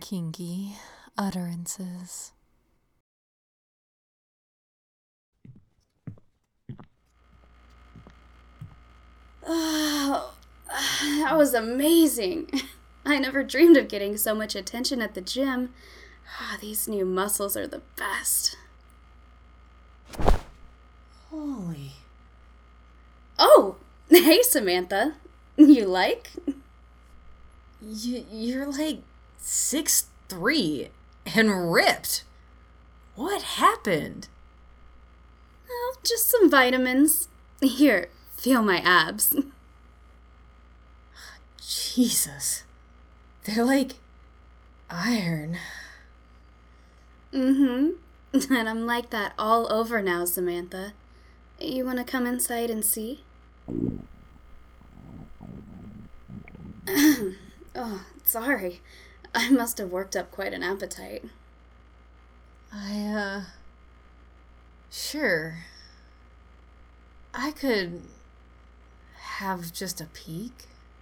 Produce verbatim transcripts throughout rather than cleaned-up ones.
kinky utterances. Oh, that was amazing. I never dreamed of getting so much attention at the gym. Ah, these new muscles are the best. Holy. Oh, hey, Samantha. You like? Y- you're like six three and ripped. What happened? Oh, just some vitamins. Here, feel my abs. Jesus. They're like iron. Mm-hmm. And I'm like that all over now, Samantha. You want to come inside and see? Oh, sorry. I must have worked up quite an appetite. I, uh... Sure. I could have just a peek.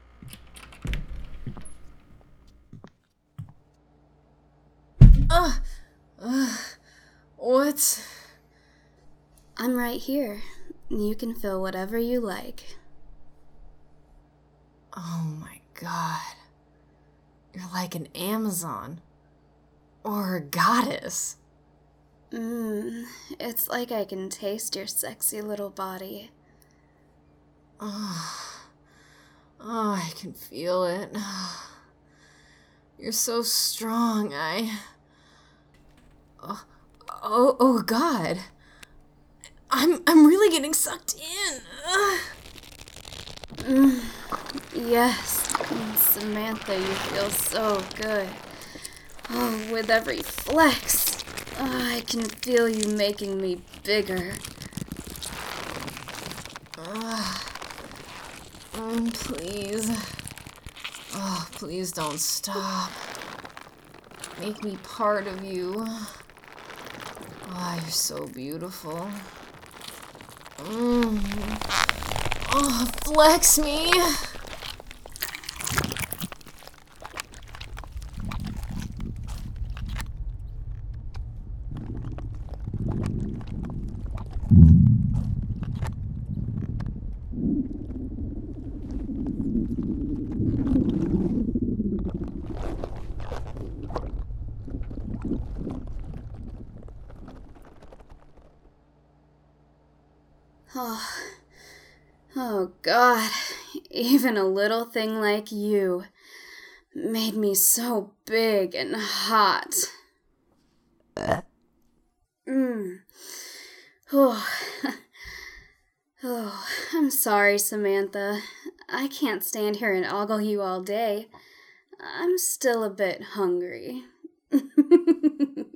Ugh! Ugh! What? I'm right here. You can feel whatever you like. Oh my god. You're like an Amazon. Or a goddess. Mmm, it's like I can taste your sexy little body. Oh, oh I can feel it. You're so strong, I... Oh, oh, oh god. I'm, I'm really getting sucked in. Ugh. Mm, yes, Samantha, you feel so good. Oh, with every flex, oh, I can feel you making me bigger. Ugh. Mm, please. Oh, please don't stop. Make me part of you. Oh, you're so beautiful. Mm. Oh, flex me. Oh, oh God, even a little thing like you made me so big and hot. Mm. Oh. Oh, I'm sorry, Samantha. I can't stand here and ogle you all day. I'm still a bit hungry.